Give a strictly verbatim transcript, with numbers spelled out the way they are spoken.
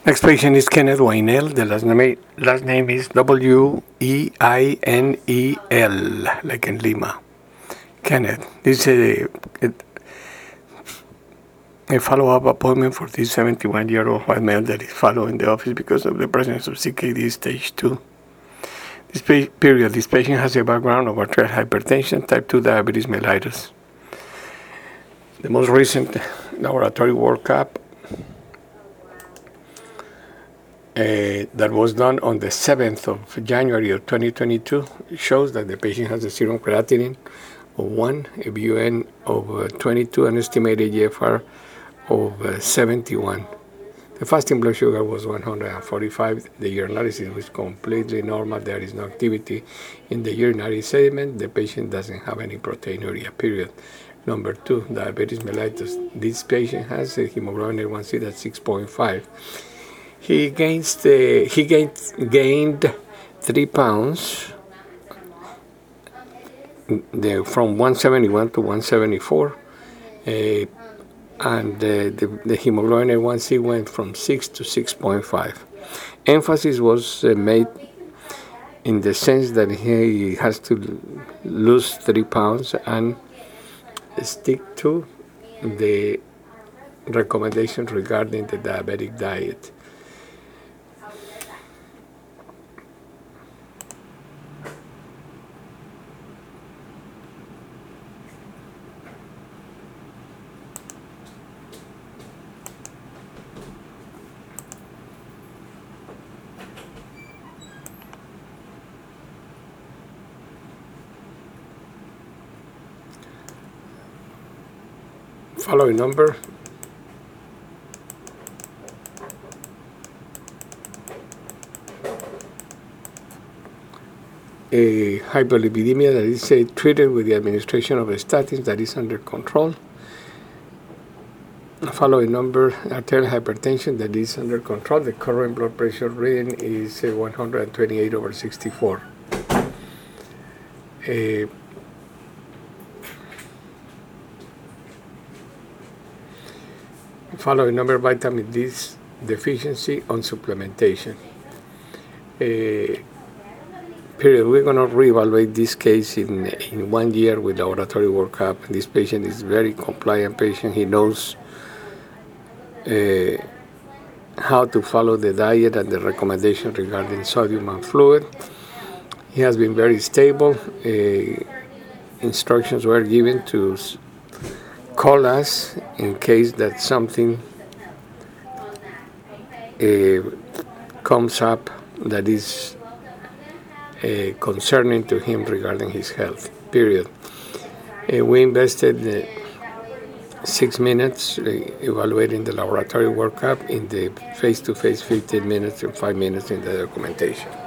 Next patient is Kenneth Weinel. The last name, last name is W E I N E L, like in Lima. Kenneth. This is a, a follow-up appointment for this seventy-one-year-old white male that is following the office because of the presence of C K D stage two. This pa- period, this patient has a background of arterial hypertension, type two diabetes mellitus. The most recent laboratory workup Uh, that was done on the seventh of January of twenty twenty-two shows that the patient has a serum creatinine of one, a B U N of uh, twenty-two, and estimated G F R of uh, seventy-one. The fasting blood sugar was one hundred forty-five. The urinalysis was completely normal. There is no activity in the urinary sediment. The patient doesn't have any proteinuria, period. Number two, diabetes mellitus. This patient has a hemoglobin A one C that's six point five. He gains the, he gained, gained three pounds the, from one seventy-one to one seventy-four, uh, and uh, the, the hemoglobin A one C went from six to six point five. Emphasis was uh, made in the sense that he has to lose three pounds and stick to the recommendations regarding the diabetic diet. Following number a hyperlipidemia that is uh, treated with the administration of statins that is under control. Following number arterial hypertension that is under control. The current blood pressure reading is uh, one hundred twenty-eight over sixty-four. Uh, Following number vitamin D deficiency on supplementation. Uh, period. We're going to reevaluate this case in in one year with laboratory workup. This patient is very compliant patient. He knows uh, how to follow the diet and the recommendation regarding sodium and fluid. He has been very stable. Uh, instructions were given to call us in case that something uh, comes up that is uh, concerning to him regarding his health, period. Uh, we invested uh, six minutes uh, evaluating the laboratory workup, in the face-to-face fifteen minutes and five minutes in the documentation.